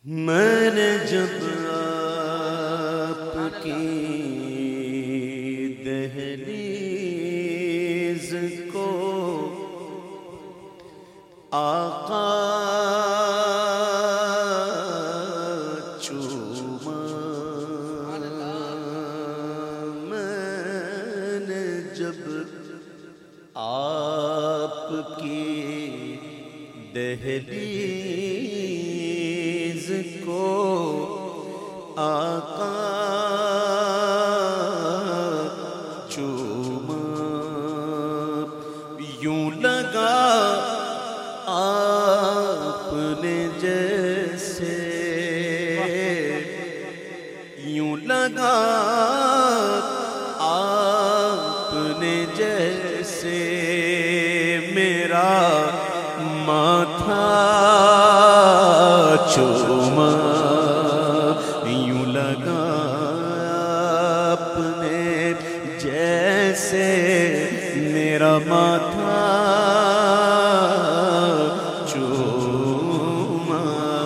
میں نے جب آپ کی دہلیز کو آقا چوما، میں نے جب آپ کی دہلیز کو آقا چوما، یوں لگا آپ نے جیسے، یوں لگا آپ نے جیسے میرا ماتھا چوما، یوں لگا آپ نے جیسے میرا ماتھا چوما،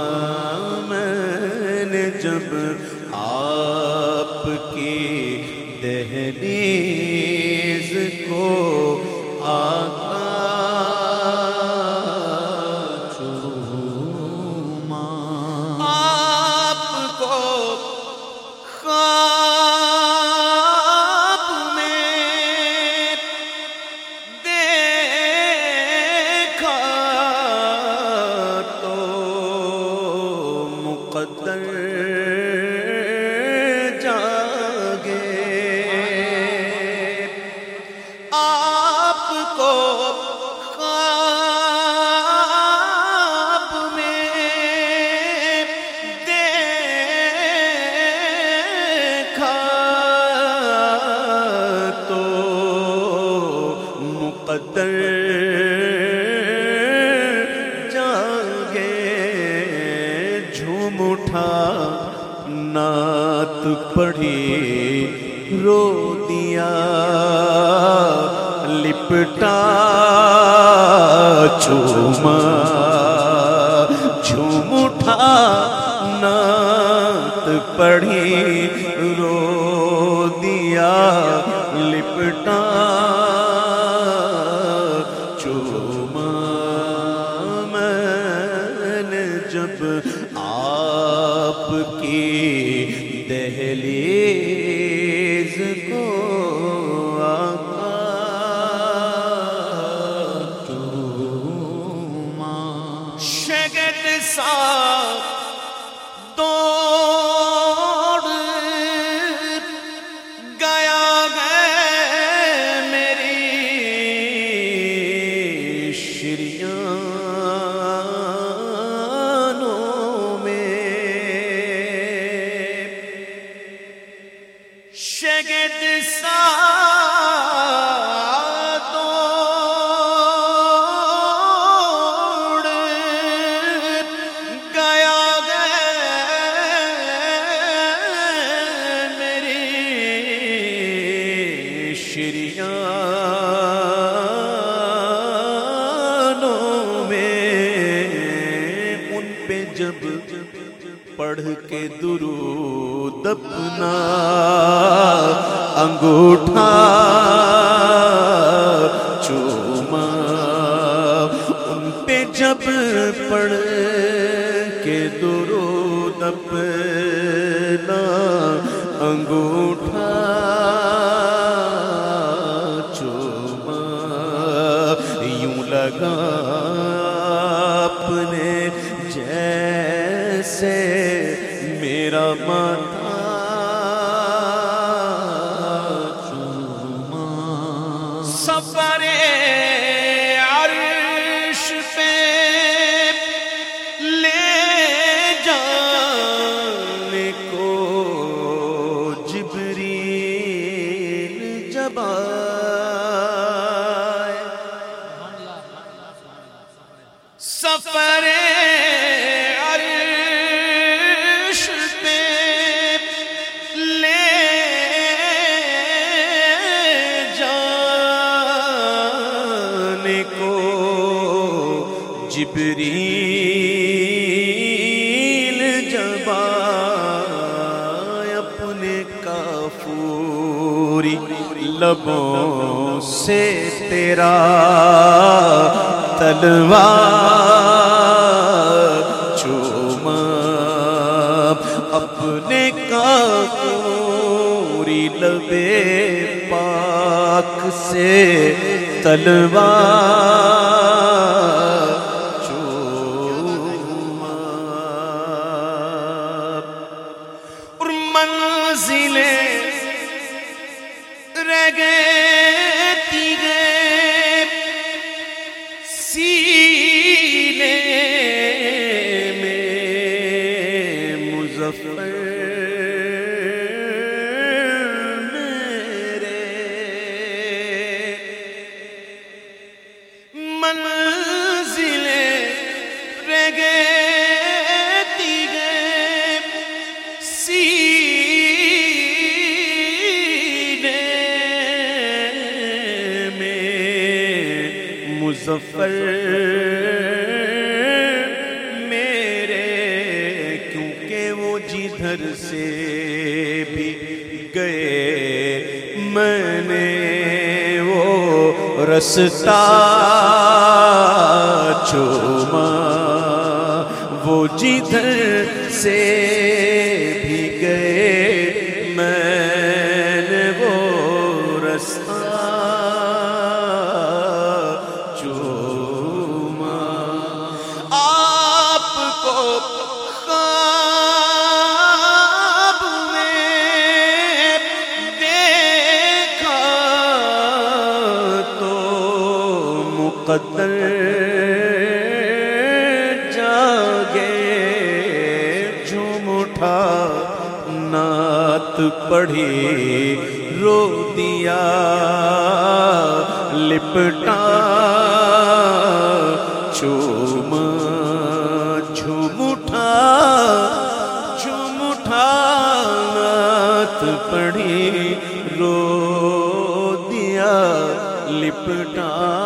میں نے جب آپ کی دہلیز کو آقا چوما، آپ کو خواب میں دیکھا تو مقدر جاگے، آپ کو خواب میں دیکھا تو مقدر جاگے، جھوم اٹھا نعت پڑھی رو دیا، لپٹا چوما، جھوم اٹھا نعت پڑھی رو دیا، لپٹا چوما، میں نے جب آپ کی دہلیز کو آقا چوما، شگن سا دوڑ گیا ہے میری شریانوں میں، شگن سا دوڑ گیا ہے میری شریانوں میں، ان پہ جب پڑھ کے درود اپنا انگوٹھا چوما، ان پہ جب پڑھ کے درود اپنا انگوٹھا چوما، یوں لگا آپ نے جیسے میرا ماتھا چوما، سفر عرش پہ لے جانے کو جبریل جب آئے، سفر عرش پہ جب آئے اپنے کافوری لبوں سے تیرا تلوار چوما اپنے کافوری لبے پاک سے تلوار چوما اور منزلیں رہ گئی سینے میں مظفر میرے منزلیں رہ گئی مظفر میرے کیونکہ وہ جدھر سے بھی گئے میں نے وہ رستہ چوما وہ جدھر سے بھی گئے میں نے وہ رستہ خواب میں دیکھا تو مقدر جاگے جھوم اٹھا نعت پڑھی رو دیا لپٹا چوما جھوم اٹھا نعت پڑھی رو دیا لپٹا